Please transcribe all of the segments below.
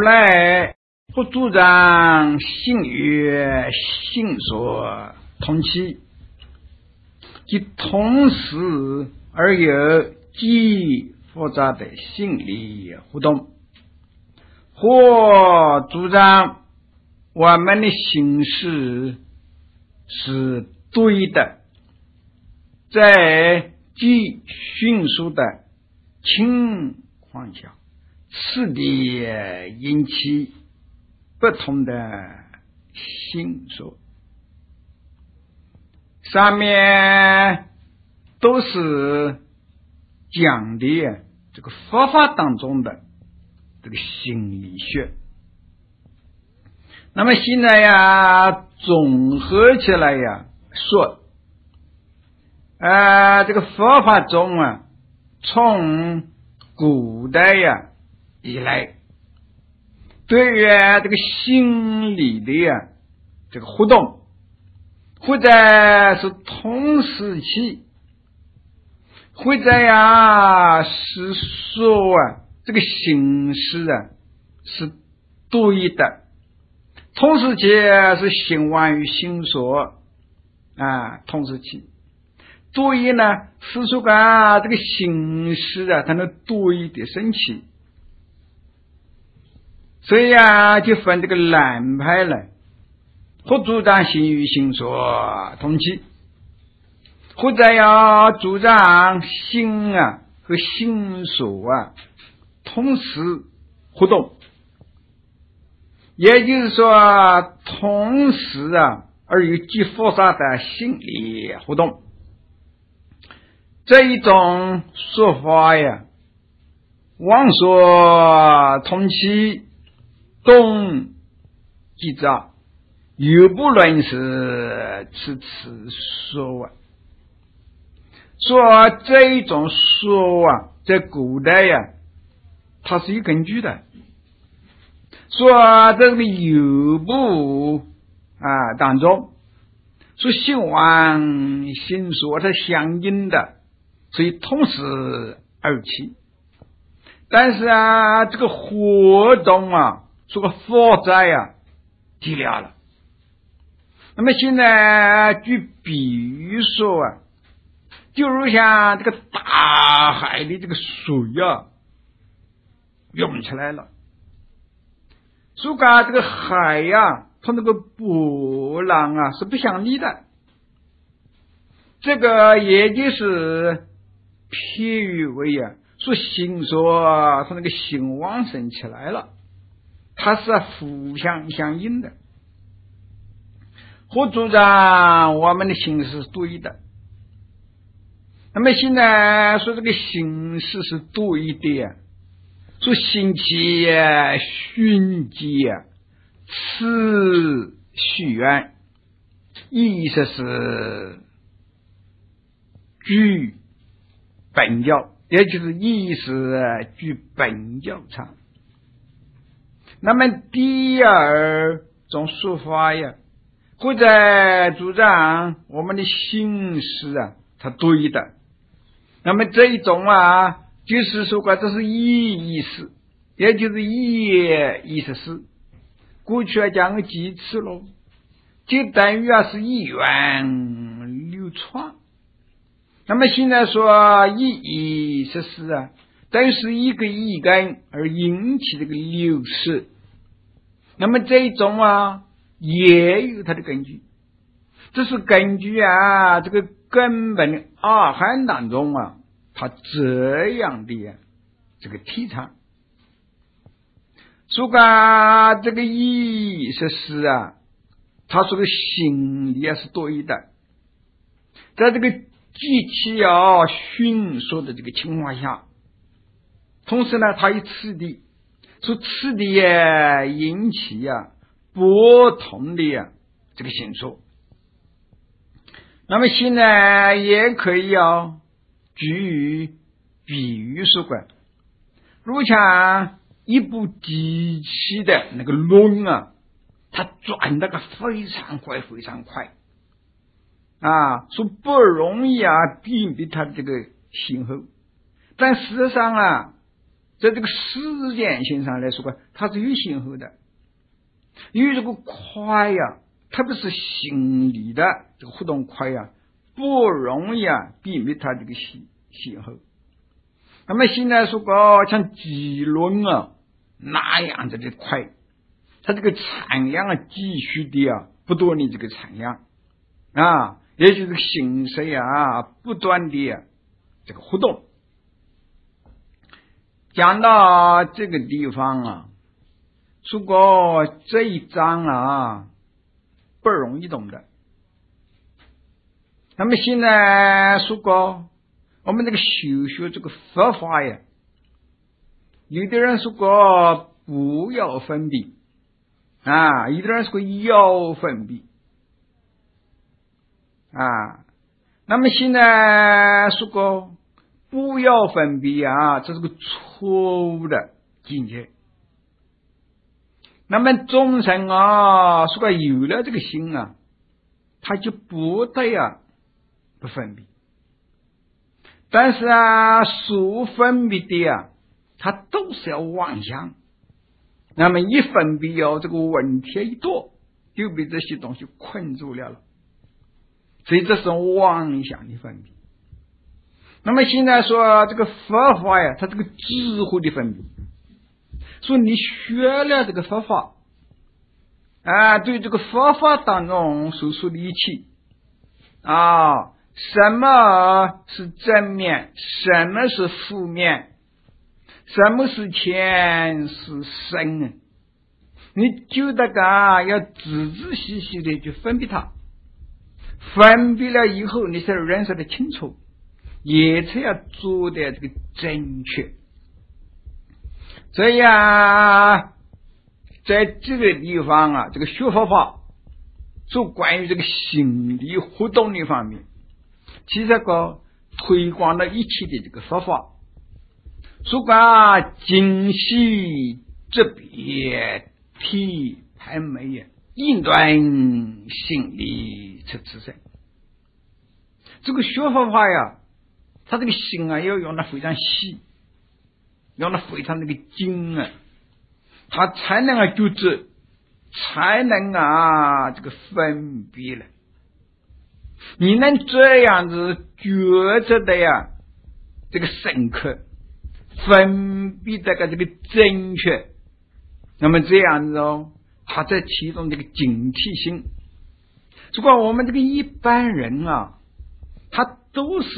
来或主张性与性所同期，即同时而有极复杂的心理互动，或主张我们的形式是对的，在极迅速的情况下，次第引起不同的性所。上面都是讲的这个佛法当中的这个心理学。那么现在呀，综合起来呀说，这个佛法中啊，从古代呀以来，对于这个心理的这个活动，或者是同时期，或者是说这个形式是对的，同时期是兴旺于心所同时期对呢是说这个形式它能对的升起，所以就分这个两派了，或主张心与心所同期，或者要主张心和心所同时活动，也就是说同时而有极复杂的心理活动。这一种说法妄说同期动即杂，有不论是此说说这一种说在古代它是有根据的，说这个有部当中说兴旺心所是相应的，所以同时而起。但是这个活动这个复杂极了了。那么现在举比喻说就如像这个大海的这个水涌起来了，说这个海它那个波浪是不相离的，这个也就是譬喻为说心所它那个心旺盛起来了，它是互相相应的，或主张我们的心是对的。那么现在说这个形式是对的说心气熏机次许愿，意思是居本教，也就是意思居本教场。那么第二种说法或者主张我们的心是它对的，那么这一种就是说这是意识，也就是意识是过去讲个几次咯，就等于是意愿流传。那么现在说意识是等于是一个意根而引起这个流失，那么这一种也有它的根据，这是根据这个根本的阿含当中他这样的这个提倡，说这个意识是他说的心理是对的，在这个机器迅速的这个情况下，同时呢它以次第说次第引起不同的这个形数。那么现在也可以举比喻说如像一部机器的那个轮它转得非常快非常快说不容易避免它的这个信号，但事实上在这个时间性上来说它是有先后的。因为这个快呀，特别是心理的这个活动快呀，不容易避免它这个先后。那么现在说像棘轮那样子的快，它这个产量继续的不断的这个产量也就是形色不断的这个活动。讲到这个地方说这一章不容易懂的。那么现在说我们这个学这个佛法呀，有的人说不要分别有的人说要分别那么现在说不要分别这是个错误的境界。那么众生说有了这个心他就不对不分别。但是所分别的他都是要妄想。那么一分别这个问题一多，就被这些东西困住了。所以这是妄想的分别。那么现在说这个佛法呀，它这个智慧的分别。说你学了这个佛法对这个佛法当中所说的一切什么是正面，什么是负面，什么是前是生你就得要仔仔细细的去分别它。分别了以后，你才认识的清楚，也才要做的这个正确。所以在这个地方这个学佛法做关于这个心理活动的方面，其实推广了一切的这个佛法，说精细这别体盘美应断心理出自身。这个学佛法呀，他这个心要用得非常细，用得非常那个精他才能觉知，才能这个分别了。你能这样子觉知的这个深刻，分别这个正确，那么这样子他在其中这个警惕性。如果我们这个一般人他都是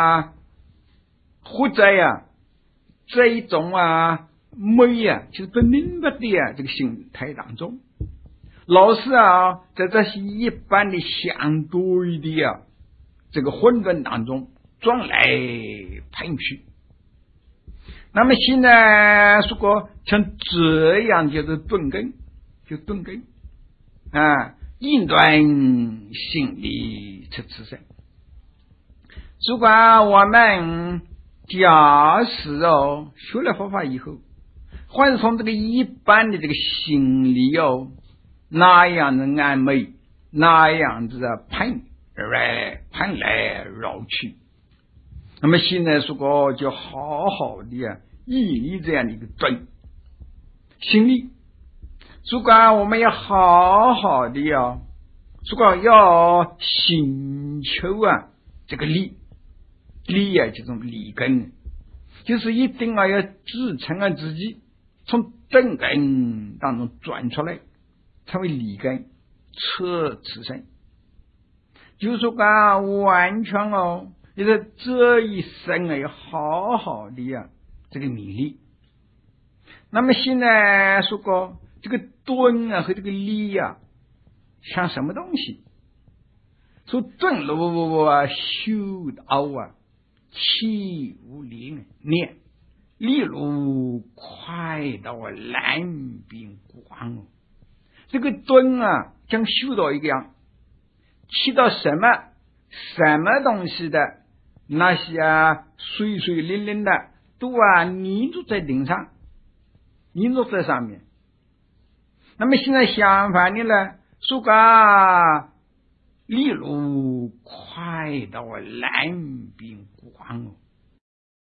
或者这一种美就是不明白的这个心态当中，老是在这些一般的相对的这个混沌当中转来喷去。那么现在说像这样就是钝根，就钝根应断心理出自身。如果我们假使学了佛法以后，或者从这个一般的这个心理那样的安昧，那样子喷来绕去，那么现在说就好好的毅力这样的一个准心力。如果我们要好好的如果要寻求这个力这种理根，就是一定要支撑自己从正根当中转出来，成为理根彻自身。就是说完全也是这一生要好好的这个勉励。那么现在说这个顿和这个力像什么东西？说顿路修道气无灵念，力路快到蓝边光这个顿像修道一样，起到什么东西的那些水水灵灵的都粘住在顶上，粘住在上面。那么现在相反的呢，说力路快到蓝边光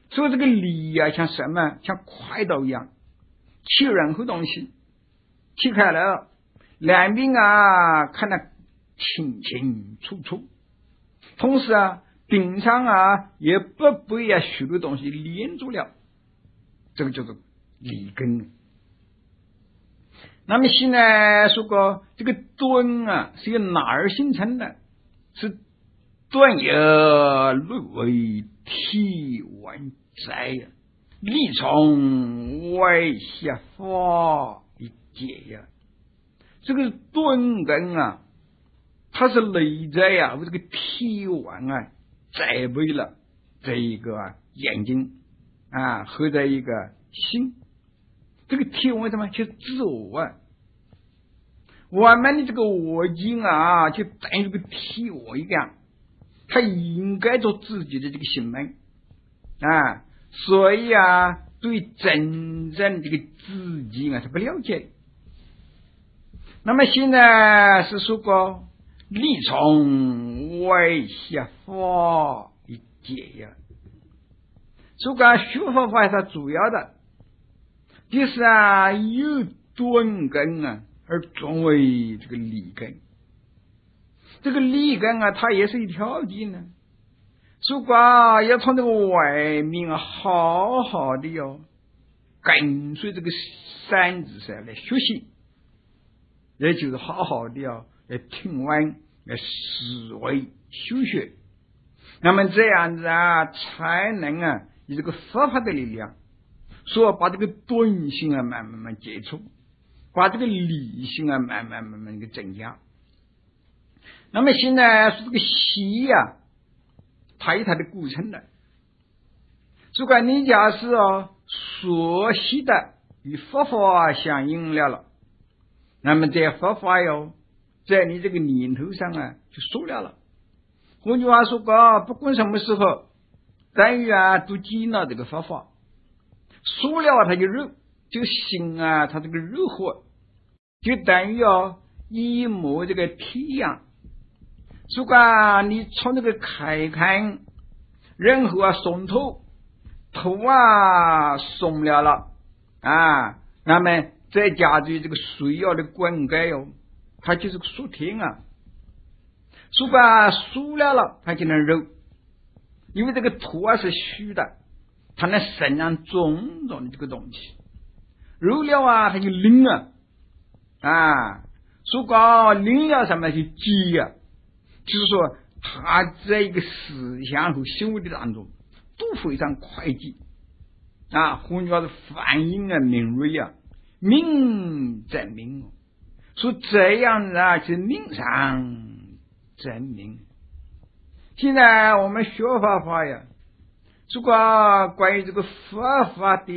所以这个理啊，像什么？像快刀一样，切任何东西，切开来了，两边啊看得清清楚楚。同时啊，顶上啊也不被啊许多东西连住了，这个就是理根。那么现在说过这个敦啊是由哪儿形成的？是敦有内为体文在呀，力从外下发一解呀。这个敦根啊，它是内在呀，为这个体文啊栽培了这一个眼睛啊和这一个心。这个体文什么？就是自我啊。我们的这个我经啊，就等于这个体我一样，他应该做自己的这个行为啊，所以啊，对真正这个自己啊，他不了解。那么现在是说过，力从外下发一解呀。说过学佛法它主要的就是啊，有敦根啊。而作为这个理根，这个理根啊，它也是一条件呢。如果要从这个外面啊，好好的跟随这个三字上来学习，也就是好好的来听闻、来思维、修学，那么这样子啊，才能啊，以这个佛法的力量，说把这个敦性啊，慢慢接触。把这个理性啊，慢慢给增加。那么现在说这个习呀，它有它的过程的。如果你假是所习的与佛法相应了，那么这佛法在你这个念头上啊，就熟了。换句话说过，不管什么时候，等于啊，都经了这个佛法，熟了它就热。这个心啊，它这个热火就等于一模这个体一样。如果你从这个开看，任何松头啊松了啊，那么再加上这个水的灌溉它就是个熟天啊。如果熟了，它就能揉，因为这个土啊是虚的，它能生长种种的这个东西。揉了啊，它就灵啊，如果灵了什么就急啊，就是说他在一个思想和行为的当中都非常快捷啊，换句话说反应啊敏锐啊，明证明，说这样啊是明上证明。现在我们学法呀，如果关于这个佛法的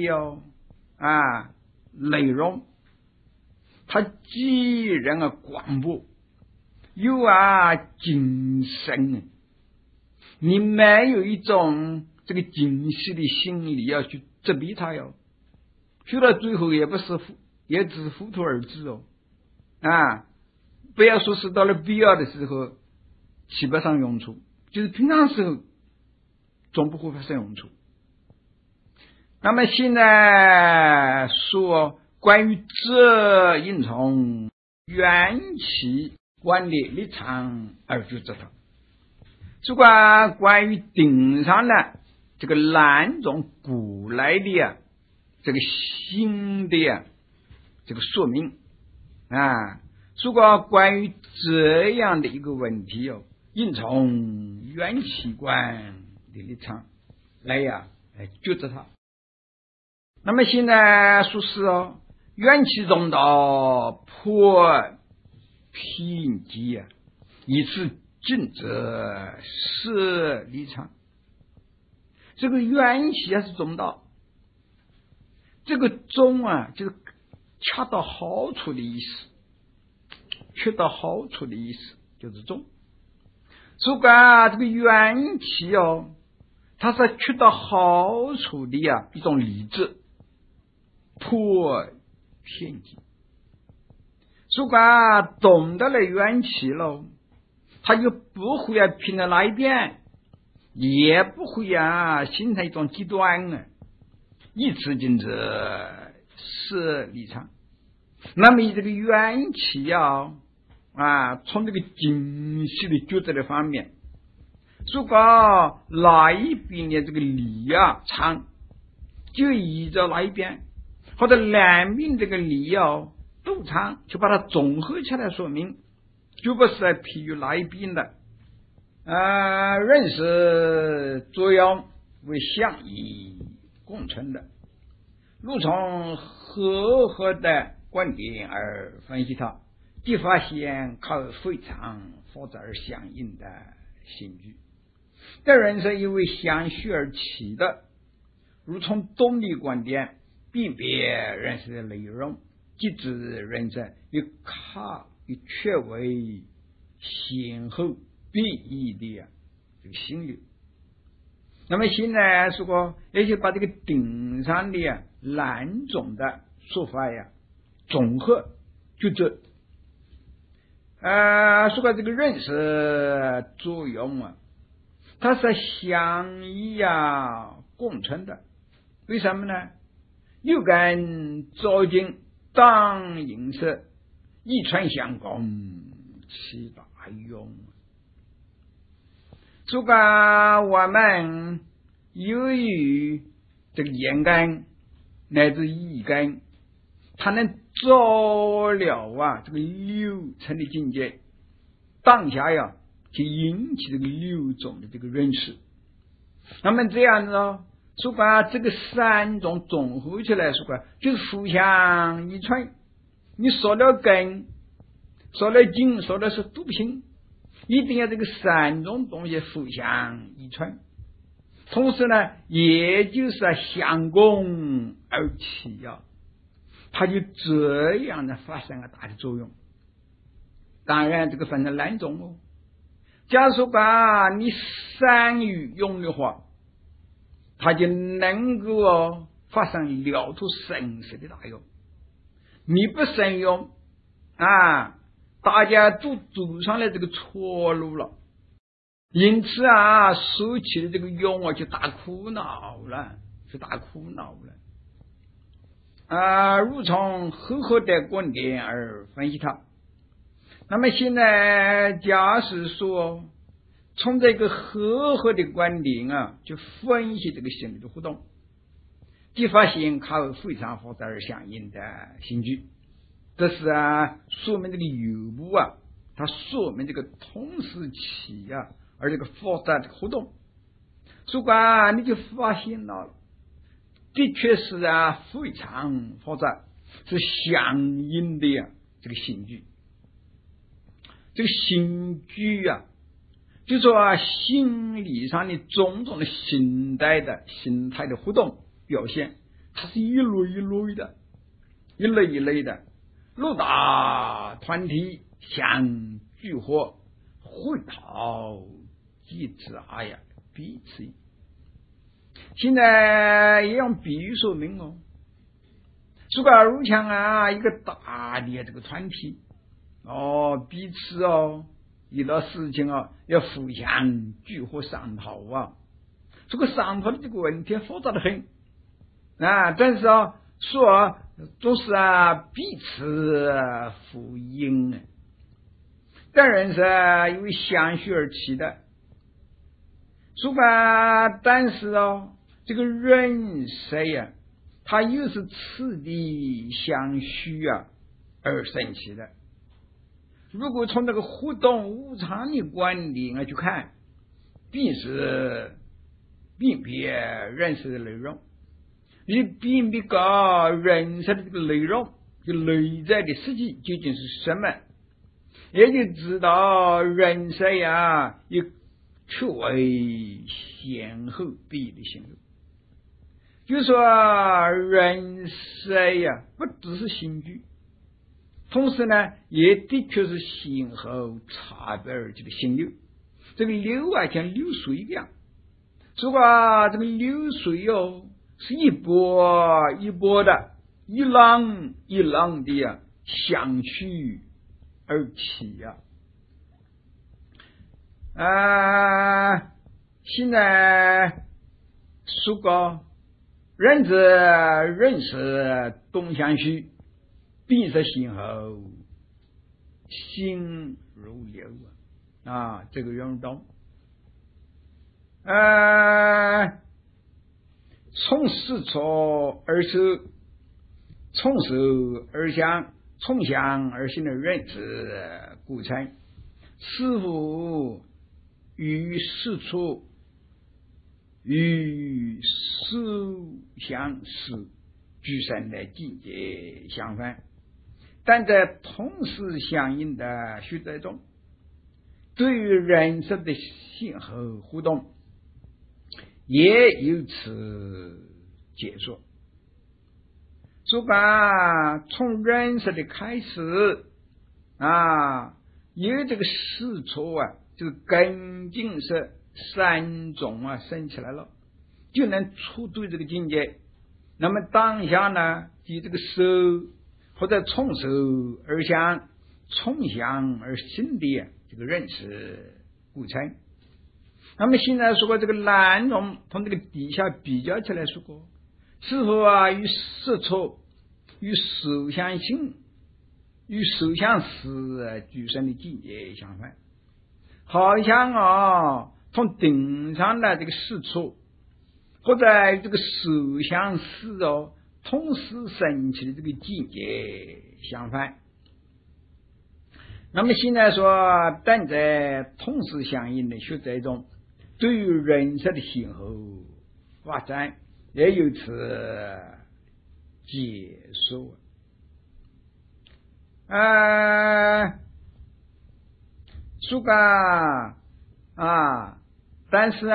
内容，它既然广博，又精深，你没有一种这个精细的心理要去责备它学到最后也只是糊涂而止不要说是到了必要的时候起不上用处，就是平常时候总不会发生用处。那么现在说关于这应从缘起观念立场而就知道，如果关于顶上的这个两种古来的这个新的这个说明如果关于这样的一个问题应从缘起观的立场来觉知它。那么现在说是缘起中道破偏激以此尽则是立场。这个缘起是中道，这个中就是恰到好处的意思，恰到好处的意思就是中。如果这个缘起它是恰到好处的一种理智，破偏激。如果懂得了缘起了，他就不会偏到哪一边， 也不会形成一种极端一次进之是立场。那么以这个缘起从这个精细的抉择的方面，如果哪一边的这个理长，就依照哪一边，或者两边这个理都长，就把它综合起来说明，就不是偏于哪一边的。认识作用为相异共存的，如从和合的观点而分析它，即发现靠非常复杂而相应的性质。但人生因为相续而起的，如从动力观点辨别人生的内容，即指人生与确为先后变异的这个心流。那么现在如果也就把这个顶上的两种的说法综合就这说这个认识作用它是相依共存的。为什么呢？六根照镜当映射，一传相共其大用。如果我们由于这个眼根乃至意根，它能照了这个六尘的境界，当下就引起这个六种的这个认识。那么这样子如果这个三种综合起来说就是互相依存。你说了根，说了经，说的是毒品，一定要这个三种东西互相依存，同时呢也就是相共而起它就这样的发生了大的作用。当然这个分成两种假如说你善于用的话，它就能够发生了脱生死的大用。你不慎用大家都走上了这个错路了，因此收起的这个用就大苦恼了，如从和合的观点而分析它。那么现在假使说从这个和合的观点就分析这个心理的互动，即发现靠非常复杂而相应的性质。这是说明这个有部它说明这个同时起而这个复杂的互动。如果你就发现了的确是非常复杂，是相应的这个性质。这个性质就说心理上的种种的形态的互动表现，它是一类一类的，六大团体相聚合，会讨即知彼此。现在也用比喻说明如果如像一个大的这个团体彼此遇到事情要互相聚合商讨这个商讨的这个问题复杂的很但是说总是彼此呼应当然是因为相续而起的。如果但是这个人生它又是次第相续而生起的。如果从这个互动无常的观点去看，必是辨别认识的内容，你辨别个人生的这个内容，就内在的实际究竟是什么，也就知道人生有确为先后变异的行为。就说人生不只是心具，同时呢也的确是先后差别而起的心流。这个流像流水一样，如果这个流水是一波一波的，一浪一浪的相续而起现在说过人之认识东向西，必是心后心如流啊，这个运动从事处而收，从手而向，从向而行的认知过程，似乎与事处与事相是具身的境界相反，但在同时相应的学者中，对于人生的先后互动也由此解说。说吧，从认识的开始有这个事处这个根茎是三种生起来了，就能触对这个境界。那么当下呢，以这个手或者从手而向，从向而行的这个认识过程。那么现在说过这个南容同这个底下比较起来说过，是否与事处与手相行与手相识具身的境界相反，好像从顶上的这个事处或者这个手相识同时升起的这个境界相反。那么现在说，但在同时相应的学者中，对于人生的先后发展也由此解说。说个但是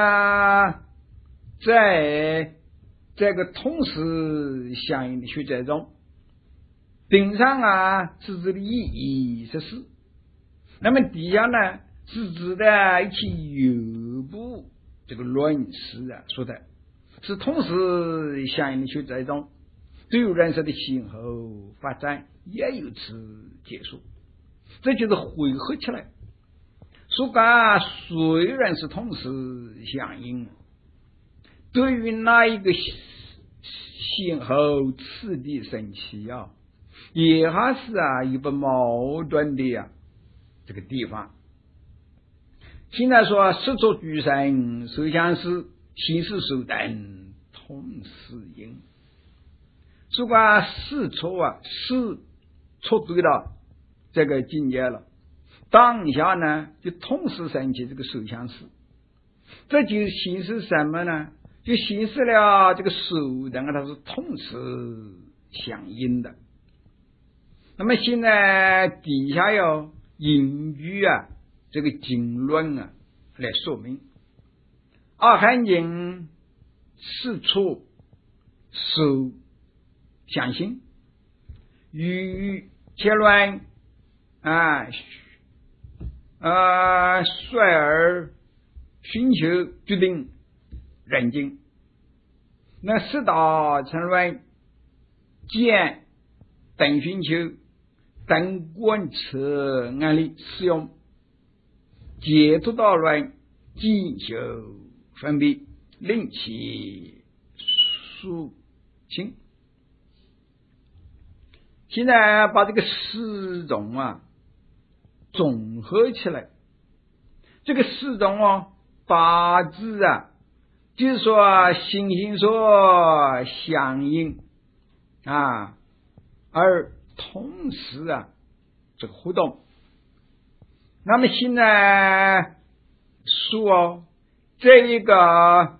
在这个同时相应的学者中，顶上是指的意义是事，那么底下呢是指的一起有部这个论事说的是同时相应的学者中，对于人生的先后发展也由此结束。这就是汇合起来说个，虽然是同时相应，对于那一个先后次第升起也还是一不矛盾的这个地方。现在说事处具身，手相识，心事手等同时应。说个事处是处对了这个境界了，当下呢就同时升起这个手相识，这就显示什么呢？就显示了这个手等它是同时相应的。那么现在底下要引据这个经论来说明，阿含经事处手相信，与切乱率而寻求决定人经，那四大成乱见等寻求等观测案例使用解脱道乱进修分别令其抒情。现在把这个四种总合起来，这个四种八字就是说心心所相应而同时这个互动。那么现在说这一个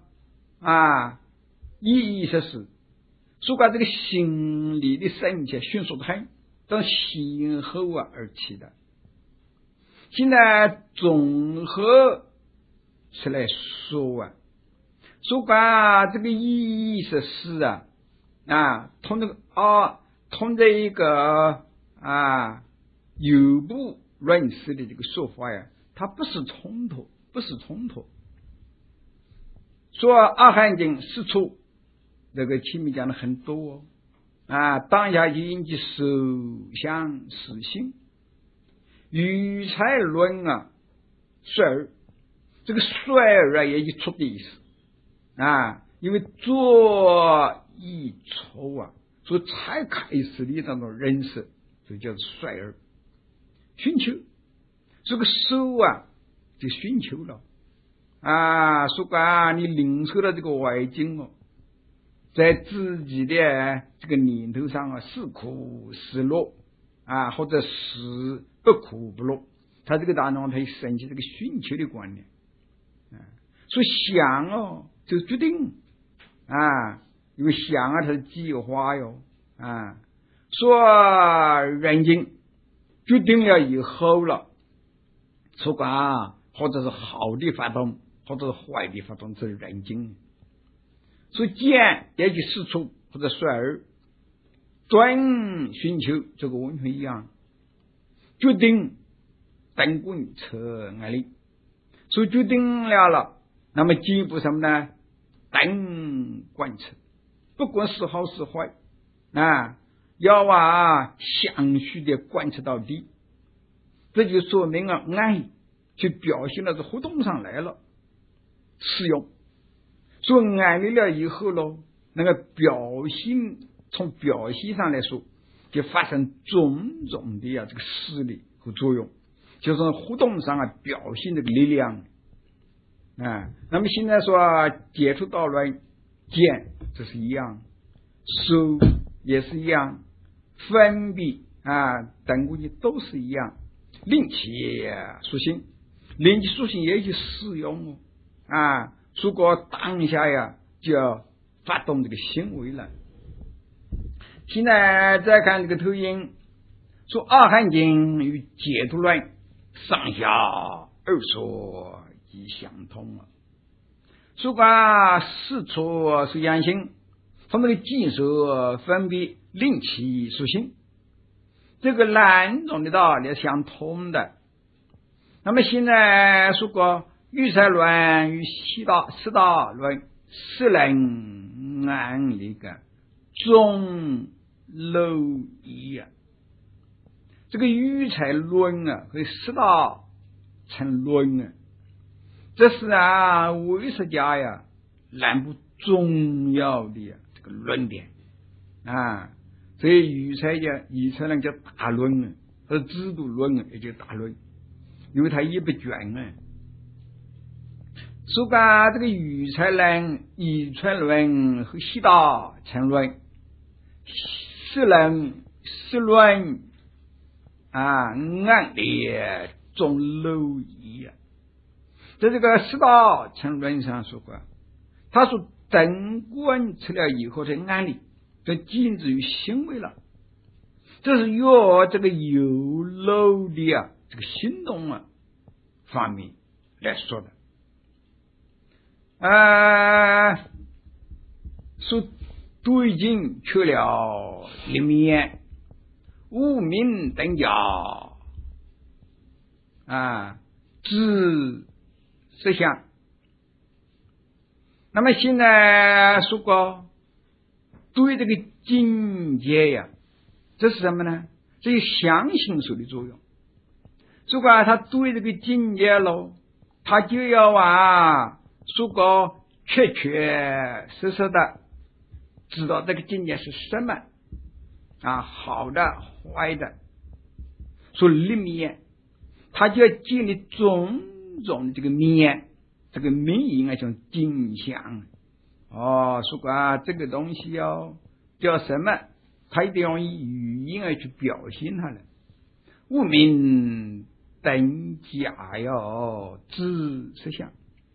意义是说把这个心理的升起迅速的很，从先后而起的。现在综合起来说说把这个意义是同这个同这一个有部论事的这个说法它不是冲突，说阿含经事处这个前面讲的很多当下就引起手相识心，语财论率而这个衰而也就出的意思啊，因为做一错啊，所以才开始的这种人设，就叫做衰而。寻求这个手啊，就寻求了啊，说啊，你领受了这个外境哦，在自己的这个念头上啊，是苦是乐啊，或者是不苦不乐，他这个大脑它升起这个寻求的观念啊，所以想哦就决定啊，因为想啊它是计划哟啊，说人境决定了以后了，说啊，或者是好的发动，或者是坏的发动，这是人境。所以见也就事出或者衰而专寻求，这个完全一样，决定等观测案例，所以决定了，那么进一步什么呢？等观测，不管是好是坏啊，要详细的观测到底，这就说明了爱就表现到这活动上来了，适用。所以安利了以后咯，那个表现，从表现上来说，就发生种种的这个势力和作用，就是活动上表现这个力量啊。那么现在说接触到了见，这是一样，手也是一样，分别啊等估计都是一样，灵气属性，灵气属性也就适用哦啊。如果当下呀就要发动这个行为了。现在再看这个投影，说二汉经与解脱论上下二说亦相通啊。说四处是阳性，他们的技术分别灵气属性，这个两种的道理相通的。那么现在说过育才论与四大论是能按那个中漏一啊，这个育才论啊和四大成论啊，这是唯识家呀两部重要的这个论点啊，所以育才论叫大论啊，和制度论也叫大论，因为它也不卷啊。说这个育才论、遗传论和四大成论、四论按列中漏一啊，在这个四大成论上说过，他说等观测了以后的案例，就禁止于行为了，这是由这个有漏的这个行动方面来说的。说对境去了里面无名等家知实相。那么现在说过对这个境界呀，这是什么呢？这是相信所的作用。如果他对这个境界咯，他就要说过确确实实的知道这个境界是什么好的坏的，所以里面他就要建立种种这个面，这个名像景象说过这个东西叫什么，他一定要以语言去表现它了。无名等假知实相。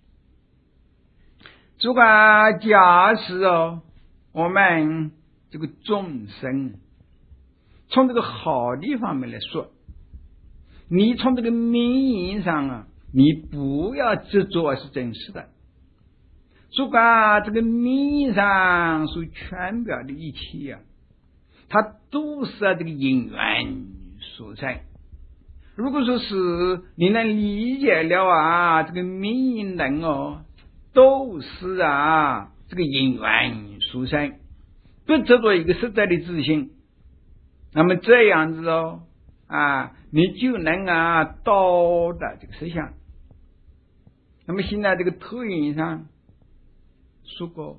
如果假使我们这个众生从这个好的方面来说，你从这个名义上你不要执着是真实的。如果这个名义上所全表的一切它都是这个因缘所在。如果说是你能理解了这个名义能都是这个因缘所生，不执着一个实在的自信，那么这样子你就能到达这个实相。 那么现在这个投影上说过，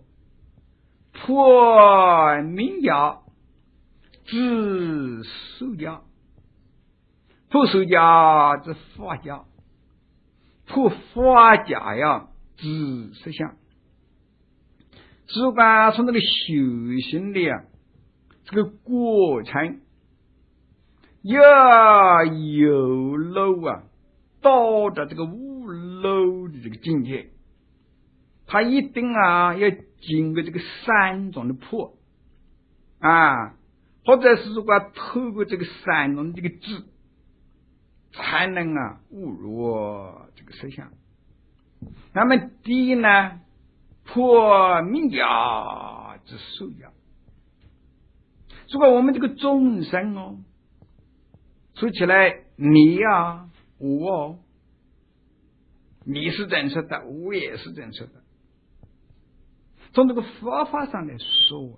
破名家治守家，破守家治法家，破法家呀治实相。如果从这个修行的这个过程要有漏到达这个无漏的这个境界，他一定要经过这个三种的破或者是说透过这个三种的这个智，才能悟入这个实相。那么第一呢，破名家之守家。如果我们这个众生说起来，你我你是真实的，我也是真实的。从这个佛法上来说，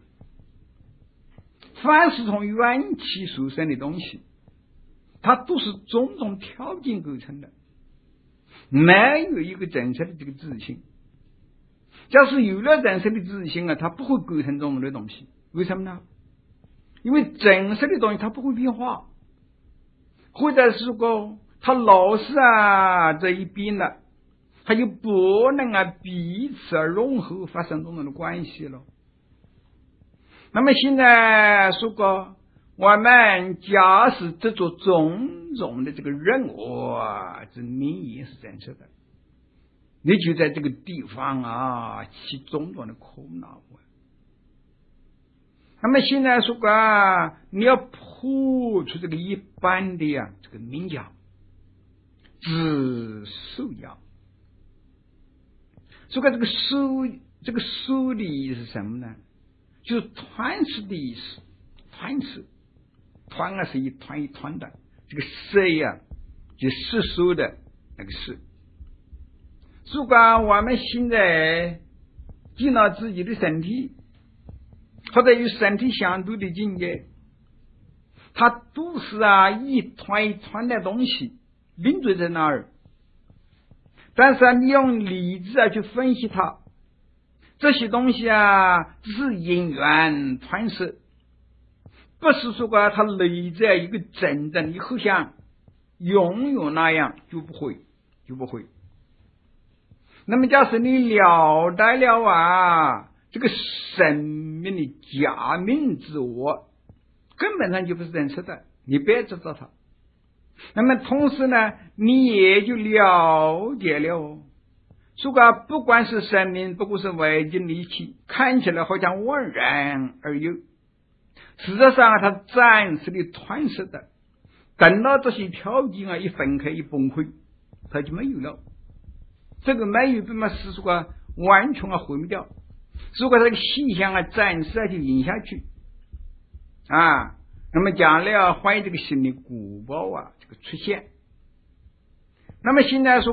凡是从缘起所生的东西，它都是种种条件构成的，没有一个真实的这个自性。假使有了真实的自性它不会构成这种的东西。为什么呢？因为真实的东西它不会变化，或者是说它老是这一边了，它就不能彼此融合，发生这种的关系了。那么现在说过，我们假使这种种种的这个任务这名言是真实的，你就在这个地方起种种的苦恼。那么现在说你要破除这个一般的这个名家治守家。这个守的意思是什么呢？就是团式的意思。团式团是一团一团的，这个守就世俗的那个事。如果我们现在见到自己的身体，或者与身体相对的境界，它都是一团一团的东西临缀在那儿。但是你用理智去分析它，这些东西只是因缘团式，不是说它内在一个真正的互相拥有那样，就不会。那么假使你了解了这个生命的假名自我，根本上就不是真实的，你别知道它。那么同时呢，你也就了解了说不管是生命，不管是外境离奇，看起来好像宛然而有，实际上它暂时的团式的，等到这些条件一分开一崩溃，它就没有了。这个没有办法是说完全毁灭掉，如果这个现象暂时就引下去那么将来换这个新的果报这个出现。那么现在说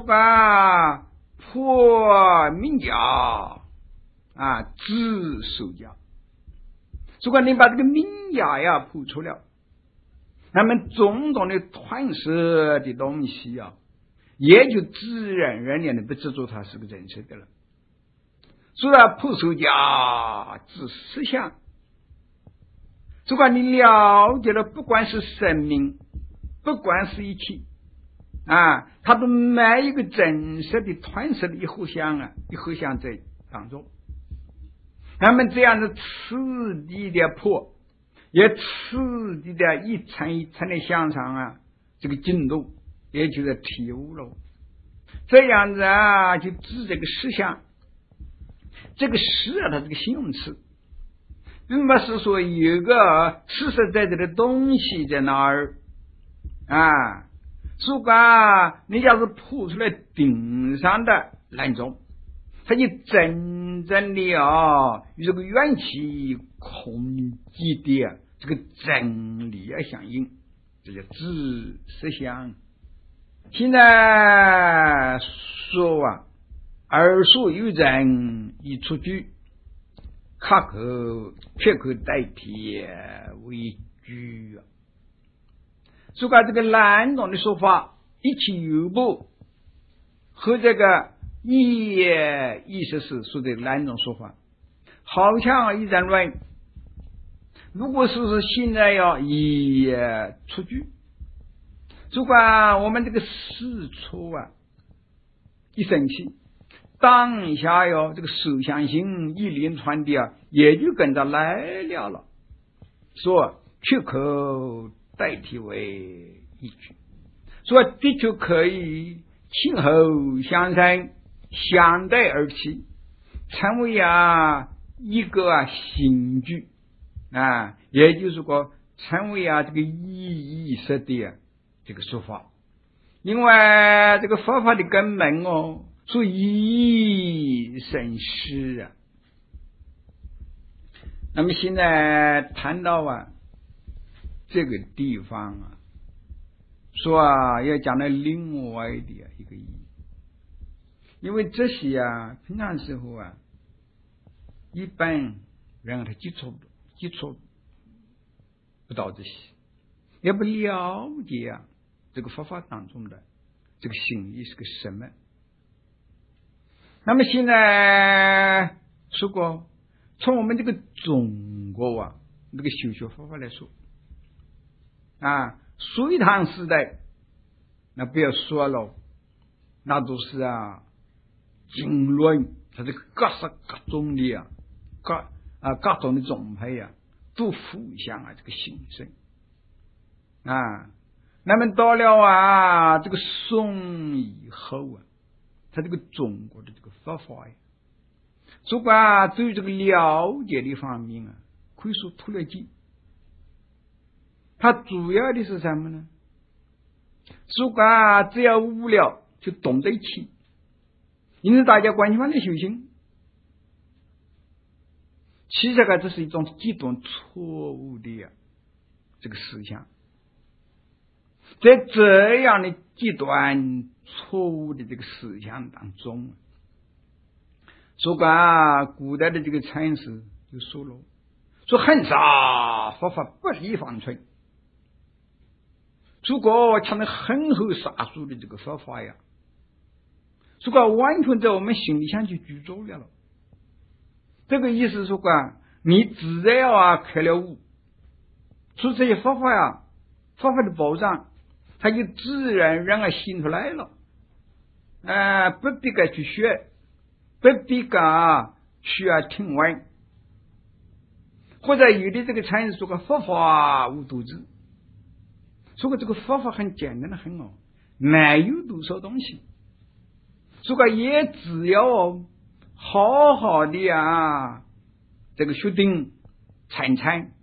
破名家治守家。如果你把这个名家破除了，那么种种的团式的东西也就自然而然的不执着它是个真实的了。所以破守家治实相。如果你了解了，不管是生命，不管是一切它都没一个真实的团式的一互相在当中。那么这样的次第的破，也次第的一层一层的向上这个进度，也就是体悟了。这样子就指这个实相。这个实它这个形容词，并不是说有个实实在在的东西在那儿如果你要是破出来顶上的那种，它就真正的与这个缘起空寂的这个真理相应，这叫知实相。现在说耳所有人一出句，却可代替为句。这个两种的说法一起有步，和这个意思是说的两种说法，好像一人论，如果是现在要一出句，如果我们这个事出一生气，当下这个手相性一连串的也就跟着来了，说却可代替为一句，说的确可以前后相称，相对而起，成为一个新句也就是说成为这个意义式的这个说法。因为这个佛法的根本说一生施那么现在谈到这个地方说要讲到另外的一个意义，因为这些平常时候一般人他接触不到这些，也不了解这个佛法当中的这个心意是个什么。那么现在说过，从我们这个中国这个修学佛法来说隋唐时代那不要说了，那都是经论，它这个各式各种的各种的宗派都互相这个形成那么到了这个宋以后他这个中国的这个佛法如果对于这个了解的方面可以说突了劲。它主要的是什么呢？如果只要无聊就懂在一起，因此大家关系方的修行，其实这是一种极端错误的这个思想。在这样的极端错误的这个思想当中，说古代的这个禅师就说了，说很少佛法不离方寸，如果强的很厚杀数的这个佛法如果完全在我们心里想去居住了，这个意思说你只要开了悟，说这些佛法佛法的保障它就自然让醒出来了不必去学，不必去听闻，或者有的这个禅师说佛法无独智，说这个佛法很简单的很没有多少东西，说也只要好好的这个学定禅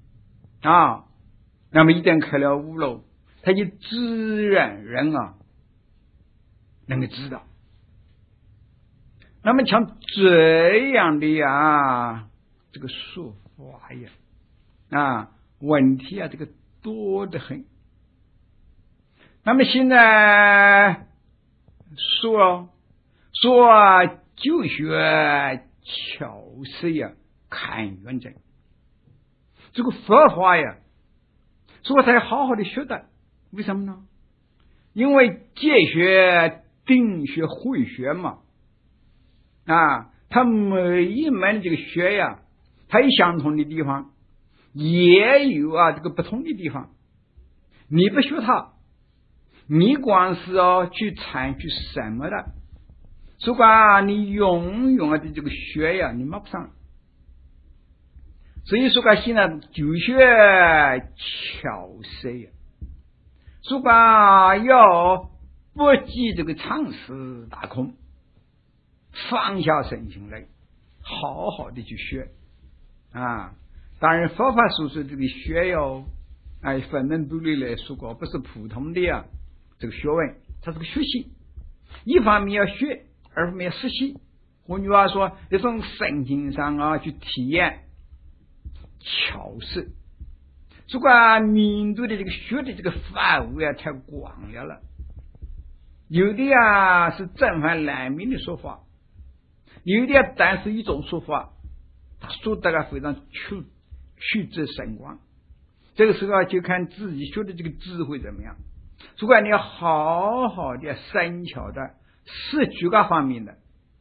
那么一旦开了悟了，他就自然人能够知道。那么像这样的这个说法问题这个多得很。那么现在说就学巧思看远证，这个佛法说才好好的学的，为什么呢？因为戒学定学慧学嘛它每一门的这个学它有相同的地方，也有这个不同的地方。你不学它，你光是去参去什么的，如果你永远的这个学你摸不上。所以说现在就学巧思如果要不计这个常识大空，放下身心来好好的去学当然佛法所说这个学分门别类来说不是普通的这个学问，它是个学习，一方面要学，二方面要实习，换句话说一种身心上去体验巧思。如果面对的这个学的这个范围太广了，有的是正反两面的说法，有的但是一种说法，他说的非常曲折深广，这个时候就看自己学的这个智慧怎么样。如果你要好好的深巧的摄取各方面的，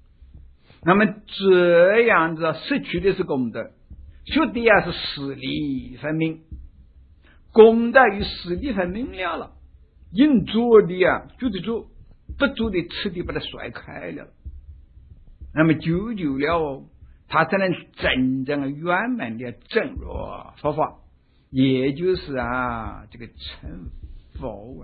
那么这样子失去的是功德，学的是实力分明，功德与实力分明了，应做的就得做，不做的彻底把它甩开了，那么久久了他才能真正圆满的证入佛法，也就是这个成佛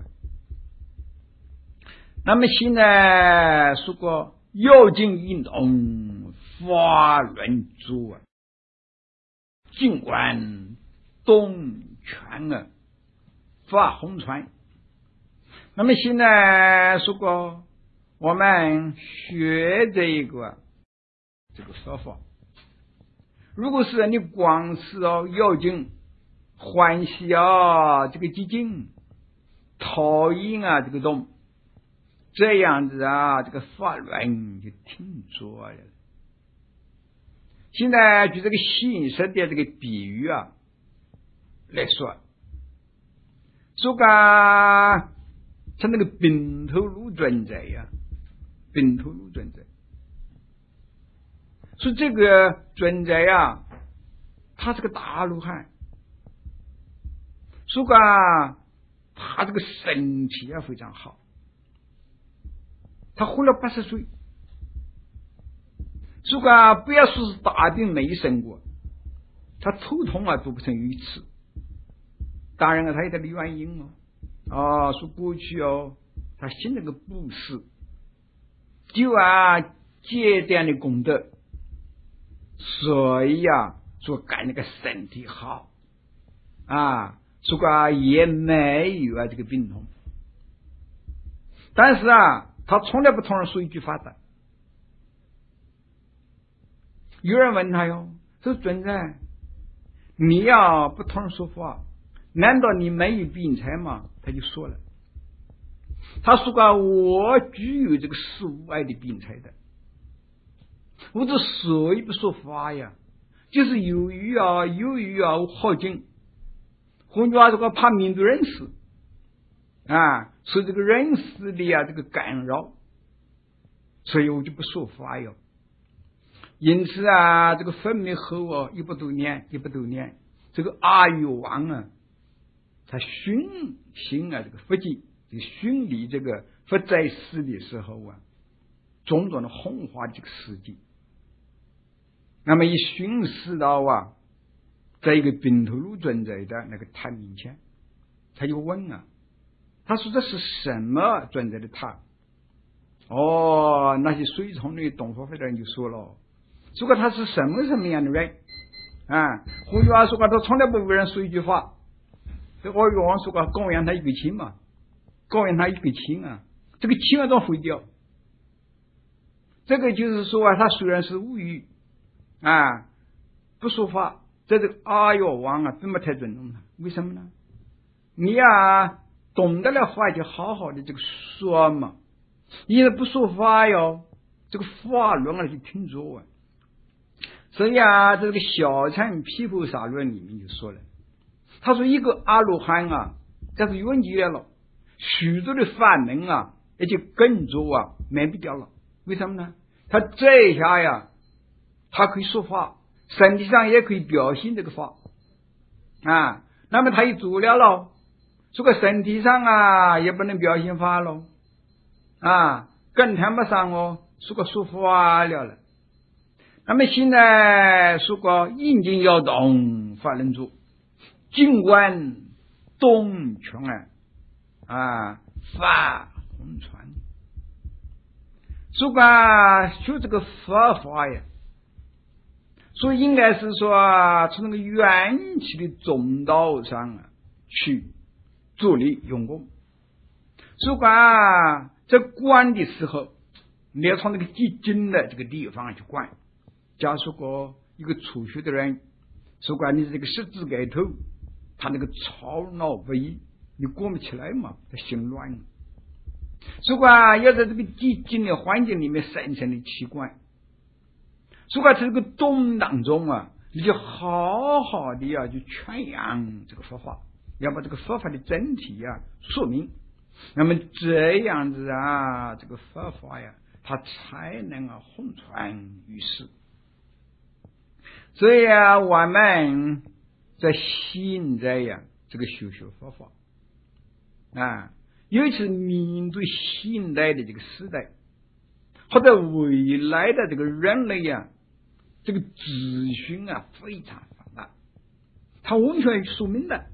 那么现在说过要经运动法轮珠尽管东泉法红传。那么现在说过我们学这个佛法，如果是你光是要经欢喜这个激进讨厌这个动，这样子这个法轮就挺多了。现在就这个现实的这个比喻来说，说个像那个宾头卢尊者宾头卢尊者，说这个尊者他是个大罗汉，说个他这个身体非常好，他活了80岁，说个不要说是大病没生过，他头痛都不曾有一次。当然他有他的原因说过去他信那个布施，就戒点的功德，所以说干那个身体好说个也没有这个病痛。但是他从来不同人说一句话的。有人问他说尊者，你不同人说话，难道你没有病财吗？他就说了，他说我具有这个15爱的病财的，我之所以不说法就是由于我好静，换句话说怕面对人事受这个人事的这个干扰，所以我就不说法因此这个分灭后100多年，这个阿育王他熏行这个佛经，这个熏礼这个佛在世的时候种种的弘化这个事迹。那么一熏视到在一个宾头卢尊者的那个塔面前，他就问他说这是什么尊者的塔？那些随从的懂佛法的人就说了，说他是什么样的人换句话说他从来不为人说一句话。这阿育王说供养他一个亲嘛，供养他一个亲这个亲都毁掉。这个就是说他虽然是无语不说话，这个阿育王并不太尊重他。为什么呢？你懂得了法就好好的这个说嘛，你不说法这个法论就听着所以这个小乘毗婆沙论里面就说了，他说一个阿罗汉这是圆寂了，许多的法门也就跟着没必掉了。为什么呢？他这一下他可以说法，身体上也可以表现这个法那么他一做了这个身体上也不能表现法了更谈不上说个说法了。那么现在说个应经要动法轮珠，尽管东泉法红传，说个学这个佛法所以应该是说从那个缘起的中道上去做力用功。说个在观的时候，你要从那个极精的这个地方去观。假如说一个初学的人，说个你这个十字盖头，他那个超脑不一，你过不起来嘛，他心乱。说个要在这个极精的环境里面深深的去观。说个这个动当中你就好好的就宣扬这个佛法，要把这个佛法的整体说明。那么这样子这个佛法它才能红传于世。所以我们在现在这个学佛法尤其是面对现代的这个时代，或者未来的这个人类这个资讯非常发达，它完全说明了，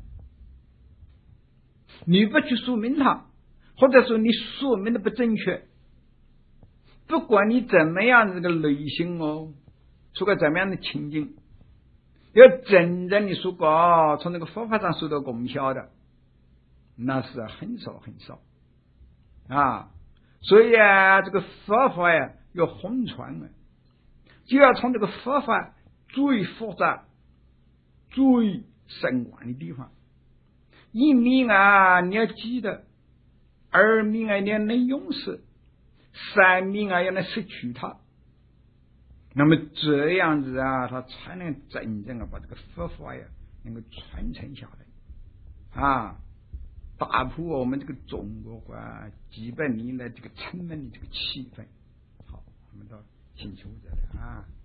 你不去说明它，或者说你说明的不正确，不管你怎么样这个内心出个怎么样的情境，要真正的说过从那个佛法上受到功效的，那是很少很少所以这个佛法要红传就要从这个佛法最复杂最深广的地方，一面你要记得，二面你要能用事，三面要能摄取它，那么这样子它才能真正把这个佛法能够传承下来打破我们这个中国几百年来这个沉闷的这个气氛。好，我们到星期五再来